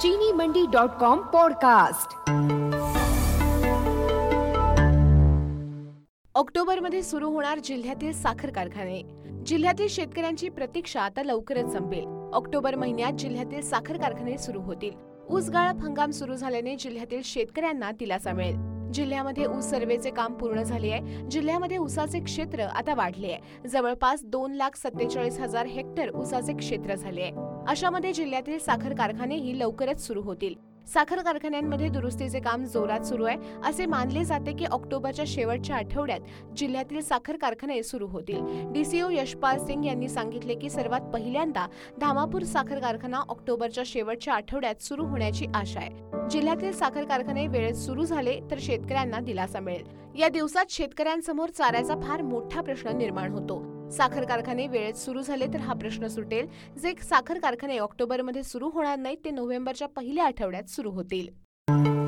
चीनीमंडी.com podcast. ऑक्टोबरमध्ये सुरू होणार जिल्ह्यातील साखर कारखाने। जिल्ह्यातील शेतकऱ्यांची प्रतीक्षा आता लवकरच संपेल। ऑक्टोबर महिन्यात जिल्ह्यातील साखर कारखाने सुरू होतील। ऊस गाळप हंगाम सुरू झाल्याने जिल्ह्यातील शेतकऱ्यांना दिलासा मिळेल। जिल्ह्यामध्ये ऊस सर्वेचे काम पूर्ण झाले आहे। जिल्ह्यामध्ये ऊसाचे क्षेत्र आता वाढले आहे। जवळपास 2,47,000 हेक्टर ऊसाचे क्षेत्र झाले आहे। अशामध्ये जिल्ह्यातील साखर कारखानेही लवकरच सुरू होतील। साखर कारखान्यांमध्ये दुरुस्तीचे काम जोरात सुरू आहे। असे मानले जाते की ऑक्टोबरच्या शेवटच्या आठवड्यात जिल्ह्यातील साखर कारखाने सुरू होतील। डीसीओ यशपाल सिंग यांनी सांगितले की सर्वात पहिल्यांदा धामापूर साखर कारखाना ऑक्टोबरच्या शेवटच्या आठवड्यात सुरू होण्याची आशा आहे। जिल्ह्यातील साखर कारखाने वेळेत सुरू झाले तर शेतकऱ्यांना दिलासा मिळेल। या दिवसात शेतकऱ्यांसमोर चाऱ्याचा फार मोठा प्रश्न निर्माण होतो। साखर कारखाने वेळेत सुरू झाले तर हा प्रश्न सुटेल। जे साखर कारखाने ऑक्टोबरमध्ये सुरू होणार नाहीत ते नोव्हेंबरच्या पहिल्या आठवड्यात सुरू होतील।